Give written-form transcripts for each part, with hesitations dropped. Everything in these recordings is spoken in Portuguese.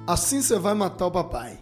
Assim você vai matar o papai.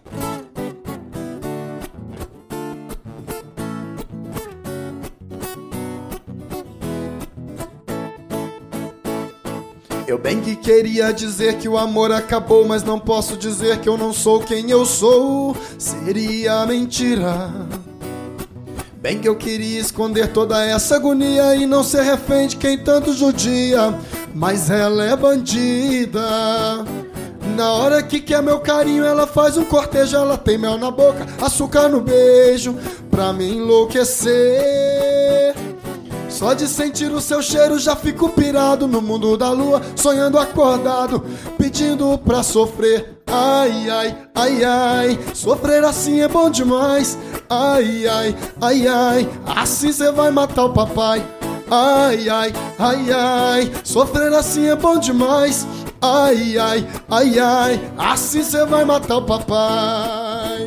Eu bem que queria dizer que o amor acabou, mas não posso dizer que eu não sou quem eu sou. Seria mentira. Bem que eu queria esconder toda essa agonia e não ser refém de quem tanto judia, mas ela é bandida. Na hora que quer meu carinho, ela faz um cortejo. Ela tem mel na boca, açúcar no beijo, pra me enlouquecer. Só de sentir o seu cheiro já fico pirado no mundo da lua, sonhando acordado, pedindo pra sofrer. Ai, ai, ai, ai, sofrer assim é bom demais. Ai, ai, ai, ai, assim cê vai matar o papai. Ai, ai, ai, ai, sofrer assim é bom demais. Ai, ai, ai, ai, assim cê vai matar o papai.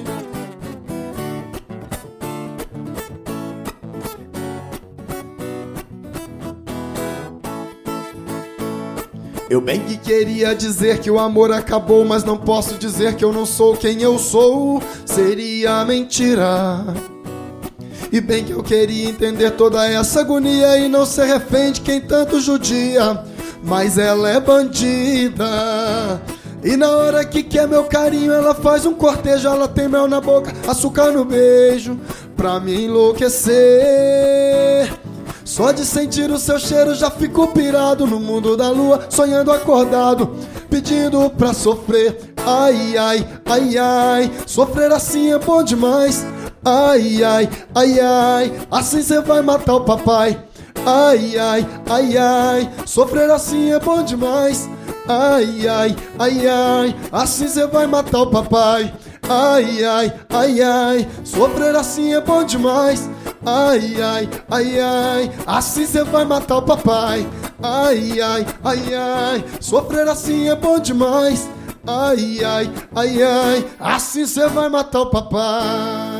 Eu bem que queria dizer que o amor acabou, mas não posso dizer que eu não sou quem eu sou. Seria mentira. E bem que eu queria entender toda essa agonia e não ser refém de quem tanto judia, mas ela é bandida. E na hora que quer meu carinho, ela faz um cortejo. Ela tem mel na boca, açúcar no beijo, pra me enlouquecer. Só de sentir o seu cheiro já fico pirado no mundo da lua, sonhando acordado, pedindo pra sofrer. Ai, ai, ai, ai, sofrer assim é bom demais. Ai, ai, ai, ai, assim cê vai matar o papai. Ai, ai, ai, ai, sofrer assim é bom demais. Ai, ai, ai, ai, assim cê vai matar o papai. Ai, ai, ai, ai, sofrer assim é bom demais. Ai, ai, ai, ai, assim cê vai matar o papai. Ai, ai, ai, ai, sofrer assim é bom demais. Ai, ai, ai, ai, assim cê vai matar o papai.